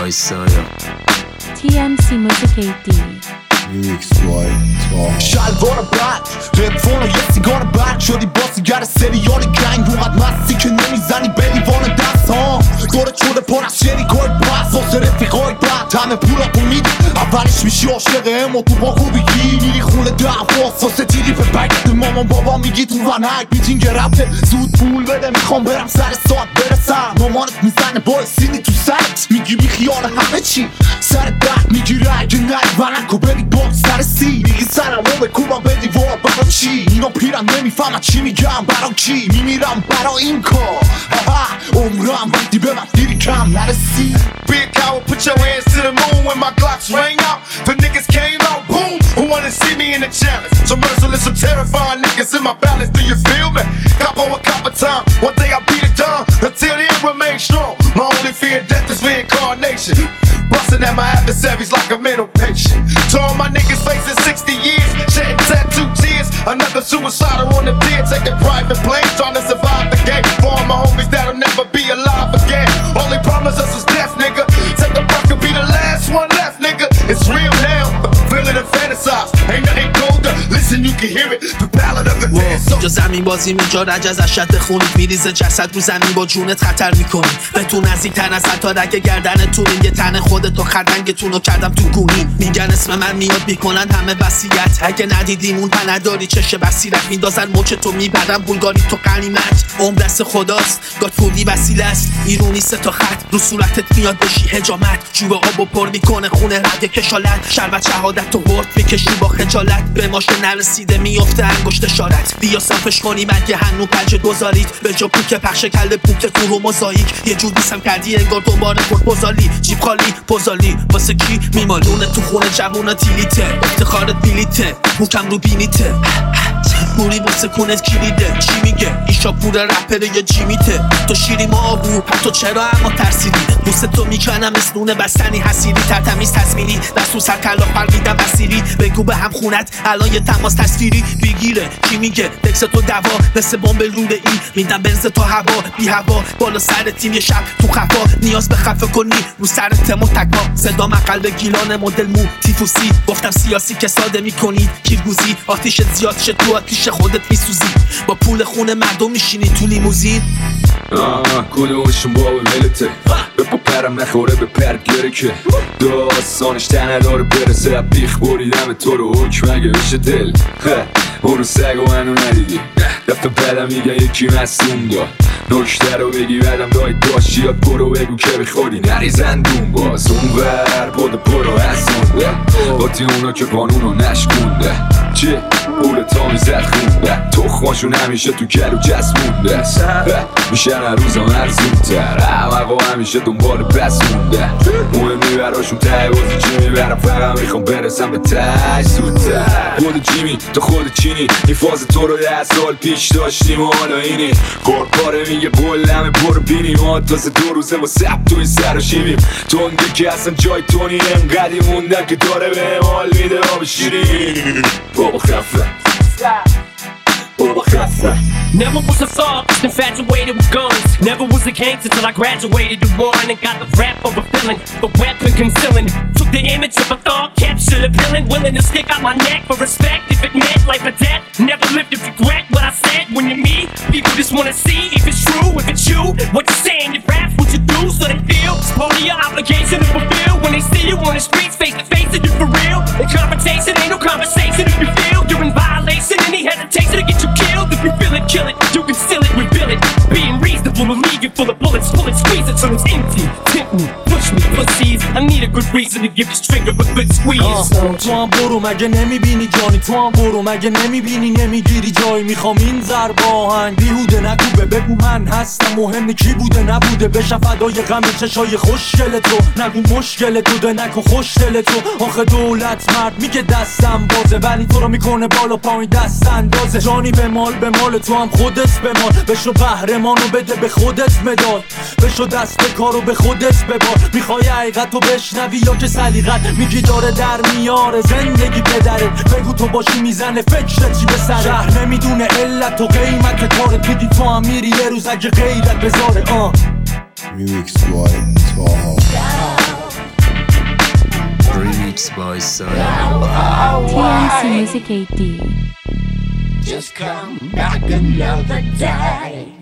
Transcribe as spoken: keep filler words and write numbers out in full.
وایسایا تی ام سی موزیک دی میکس وای تا شلوار بد رفون و یه سیگار برد شدی باسیگر سریال گنگ اومد مستی که نمیزنی به لیوان دست ها دورت شده پر از شریکای بس واسه رفیقای بد همه پولاتو میدی اولش میشی عاشق امو تو با خوبی میری خونه دعواست واسه تیری به بگت مامان بابا میگی تو ونک میتینگ رفته زود پول بده میخوام برم سر ساعت برسم مامانت میزنه با سینی تو سرت میگی بی خیال همه چی سر درد میگیره اگه نری ونکو بری باز سر سی میگی سرمو بکوبم به دیوار برا چی اینا پیرن نمیفهمن چی میگم برا کی میمیرم برا این کار عمرم وقتی به من دیری کم نرسی Big coward, put your hands to the moon when my Glocks rang out. The niggas came out, boom. Who wanna see me in the challenge? So merciless, some terrifying niggas in my balance. Do you feel me? Capo a copper time. One day I'll beat it down. Until then, remain strong. My only fear of death is reincarnation. Busting at my adversaries like a mental patient. To all my niggas facing sixty years, shedding tattoo tears. Another suicidal on the pier, taking private planes, trying to survive the game. For all my homies that'll never be alive again. Only promise us is death, nigga. Take a breath, could be the last one left, nigga. It's real now, feeling and fantasize. Ain't nothing colder, listen you can hear it. The ballad of the dead soul. جا زمین بازی میجا رج از اشد خونید میریزه جسد رو زمین با جونت خطر میکنی به تو نزدیکتر از حتی رگ گردنتون یه تن خودتو خردنگتونو کردم تو گونی میگن اسم من میاد میکنن همه وصیت اگه ندیدیمون پا نداری چشه بصیرت میندازن مچ تو میبرن بولگاری تو غنیمت عمر دست خداست گادفولی وسیله است ایرونی سه تا خط رو صورتت میاد بشی حجامت جوب آبو پر میکنه خونه رد کشالت شربت شهادت تو ورد میکشی با خجالت به ماشه نرسیده میفته انگشت اشارت بیا صافش کنی مگه هنو پنج دوزارید به جا پوک پخش کل پوک تو رو موزاییک یه جور دیسم کردی انگار دوباره خود بزالی جیب خالی پوزالی واسه کی میمالونه تو خونه جوونا تیلیته افتخارت بیلیته موکم رو بینیته موری واسه کونت کلیده چی میگه ایشا پور رپره یا جیمیته تو شیری ما آبو تو چرا اما ترسیدی دوست تو میکنم اسنونه بستنی حسیری ترتمیز تصمیری دستو سر کلاف پرمیدم بسیری بگو به هم خونت الان یه تماس تصویری بگیره کی میگه دکس تو دوا مثل بمب لوله ای میدم بنز تو هوا بی هوا بالا سر تیم یه شب تو خفا نیاز به خفه کنی رو سر تمو تکا صدا قلب گیلان مدل مو تیفوسی گفتم سیاسی که ساده میکنی کیرگوزی آتیش زیاد شه تو آتیش خودت میسوزی با پول خونه مردم میشینی تو لیموزین آه کدومشون با ولته به پا پرم نخوره به پرگره که داستانش تنه داره برسه بیخ بریدم تو رو حکم اگه بشه دل برو سگ و منو ندیدی رفتم بدم میگه یکی مستون داد نکته رو بگی بدم دای داشتی یاد برو بگو که بخوری نری زندون باز اون ور بود برو رسونده با تی اونا که قانونو نشکونده چه پول تا میزد خونده تخماشون همیشه تو کلو جسمونده میشن هر روزم ارزونتر احمقا همیشه دنبال بس مونده مهمی براشون ته بازی چی میبرم فقط میخوام برسم به ته زودتر خود جیمی تا خود چینی این فاز تو رو ده سال پیش داشتیم و حالا اینی کارپاره میگه قلمه برو بینی ما تازه دو روزه ما سب توی سر و شیمیم تونگه که اصلا جای تونی انقدی موندن که داره به حال میده آب شیرین بابا خفه بابا خفه Never was a thug, just infatuated with guns. Never was a gangster till I graduated to one and got the rap of a feeling, the weapon concealing. Took the image of a thug, captured a villain, willing to stick out my neck for respect if it meant life or death. Never lived to regret what I said when you're me. People just wanna see if it's true, if it's you. What you saying, your raps, what you do, so they feel it's part of your obligation to fulfill. When they see you on the streets, face to face, and you for real. In confrontation, ain't no conversation if you feel you're in violation. Any hesitation to get you killed, if you feel it, kill it. You can steal it, reveal it. Being reasonable will leave you full of bullets. Pull it, squeeze it till it's empty. Tempt me, push me, pussies. I need a good reason to give this trigger a good squeeze. تو هم برو مگه نمیبینی جانی تو هم برو مگه نمیبینی نمیگیری جایی میخوام این ضرب آهنگ بیهوده نگو بگو من هستم مهم کی بوده نبوده بشم فدای غم چشای خوشگل تو نگو مشکل تو ده نکن خوش دل تو آخه دولت مرد میگه دستم بازه ولی تو رو میکنه بالا پایین دست اندازه جانی به مال به مال تو هم خودت به مال بشو قهرمانو بده به خودت مداد بشو دست کارو به خودت ببار میخوای حقیقت رو بشنوی یا که سلیقت میگی داره در میاره زندگی پدرت بگو تو باشی میزنه فکرت چی به سره شهر نمیدونه علت و قیمت کارت میگی تو هم میری یه روز اگه غیرت بذاره آه میکس وای تا وایسادم. تی ام سی Music ایتی. Just come back another day.